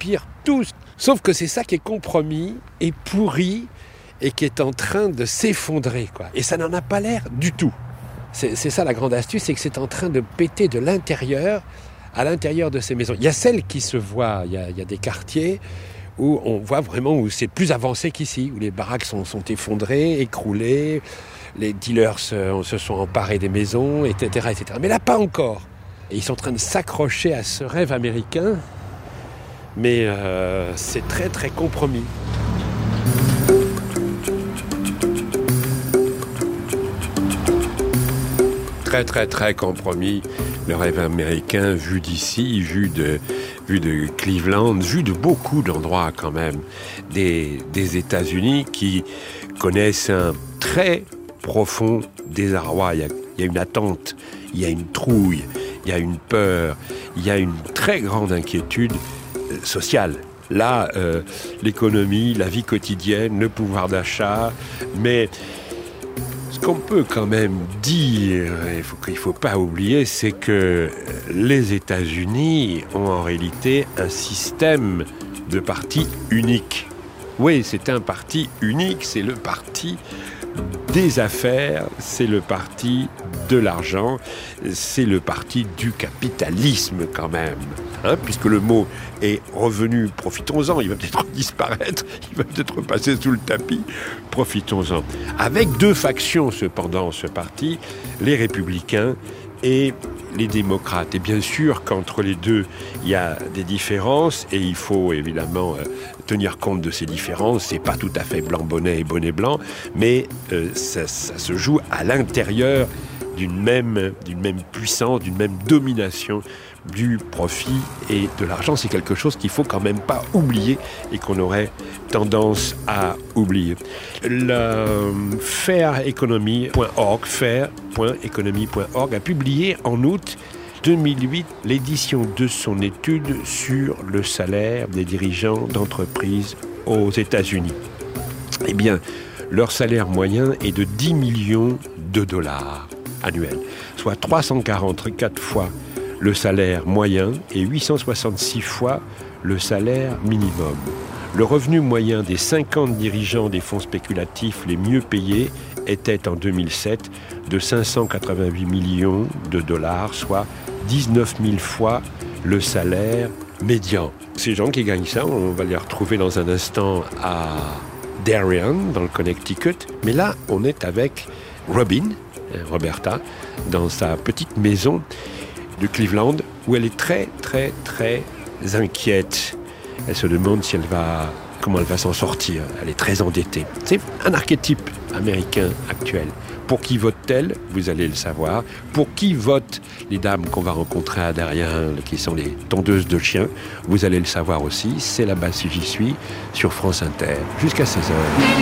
empire, tout. Sauf que c'est ça qui est compromis et pourri et qui est en train de s'effondrer, quoi. Et ça n'en a pas l'air du tout. C'est ça la grande astuce, c'est que c'est en train de péter de l'intérieur, à l'intérieur de ces maisons. Il y a celles qui se voient, il y a des quartiers où on voit vraiment où c'est plus avancé qu'ici, où les baraques sont effondrées, écroulées, les dealers se sont emparés des maisons, etc., etc. Mais là, pas encore. Et ils sont en train de s'accrocher à ce rêve américain, mais c'est très, très compromis. Très, très, très compromis. Le rêve américain vu d'ici, vu de Cleveland, vu de beaucoup d'endroits quand même, des États-Unis qui connaissent un très profond désarroi. Il y a une attente, il y a une trouille, il y a une peur, il y a une très grande inquiétude sociale. Là, l'économie, la vie quotidienne, le pouvoir d'achat, mais ce qu'on peut quand même dire, qu'il ne faut pas oublier, c'est que les États-Unis ont en réalité un système de parti unique. Oui, c'est un parti unique, c'est le parti des affaires, c'est le parti de l'argent, c'est le parti du capitalisme quand même. Puisque le mot est revenu, profitons-en, il va peut-être disparaître, il va peut-être passer sous le tapis, profitons-en. Avec deux factions cependant, ce parti, les républicains et les démocrates. Et bien sûr qu'entre les deux, il y a des différences et il faut évidemment tenir compte de ces différences. C'est pas tout à fait blanc-bonnet et bonnet blanc, mais ça se joue à l'intérieur d'une même puissance, d'une même domination du profit et de l'argent. C'est quelque chose qu'il faut quand même pas oublier et qu'on aurait tendance à oublier. Le faireconomy.org a publié en août 2008 l'édition de son étude sur le salaire des dirigeants d'entreprises aux États-Unis. Eh bien, leur salaire moyen est de 10 millions de dollars annuels, soit 344 fois le salaire moyen et 866 fois le salaire minimum. Le revenu moyen des 50 dirigeants des fonds spéculatifs les mieux payés était en 2007 de 588 millions de dollars, soit 19 000 fois le salaire médian. Ces gens qui gagnent ça, on va les retrouver dans un instant à Darien, dans le Connecticut. Mais là, on est avec Roberta, dans sa petite maison de Cleveland, où elle est très, très, très inquiète. Elle se demande comment elle va s'en sortir. Elle est très endettée. C'est un archétype américain actuel. Pour qui vote-t-elle ? Vous allez le savoir. Pour qui votent les dames qu'on va rencontrer à Darien, qui sont les tondeuses de chiens ? Vous allez le savoir aussi. C'est là-bas si j'y suis, sur France Inter, jusqu'à 16h.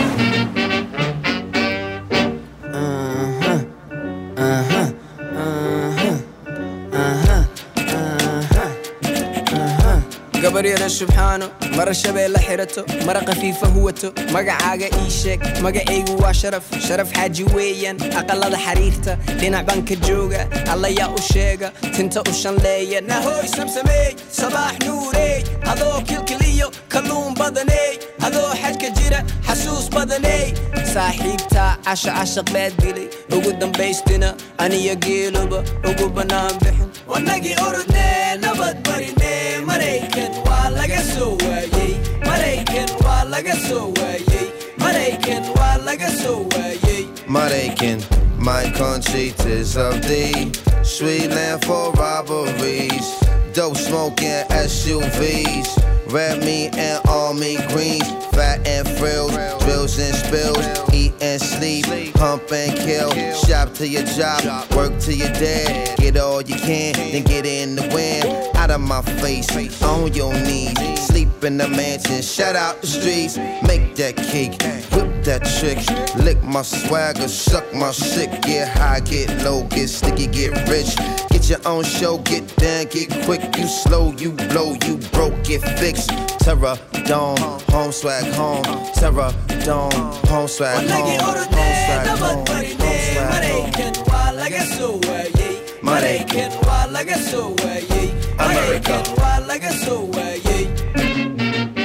gabaryada subxaano mara shabeelle xirato mara khafiifa huwato magacaaga ii sheeg magacaygu waa sharaf xaaji weeyaan aqalada xariirta dhinac baan ka jooga allayaa u sheega tinta u shanleeya nahooy samsameey sabaax nuureey adoo kilkiliyo kalluun badaney adoo xajka jira xasuus badaney saaxiibtaa cashaq baad dilay ugu dambaystina aniya geeluba ugu bannaan bixin wanagii orodnee nabad barinee maraykan waa laga soo waayey maraykan waa laga soo waayey maraykan waa laga soo waayey Maraykan, my country, 'tis of thee. Sweet land for robberies, dope smoking SUVs, red meat and army greens, fat and frills, drills and spills, eat and sleep, pump and kill, shop to your job, work to your dad, get all you can, then get in the wind, out of my face, on your knees, sleep in the mansion, shout out the streets, make that cake, whip that trick, lick my swagger, suck my shit, get high, get low, get sticky, get rich, get your own show, get down, get quick, you slow, you blow, you broke, get fixed, Terror Dome, home swag home, Terror Dome, home swag home, home swag home, maraykan waa laga soo waayey maraykan waa laga soo waayey maraykan waa laga soo waayey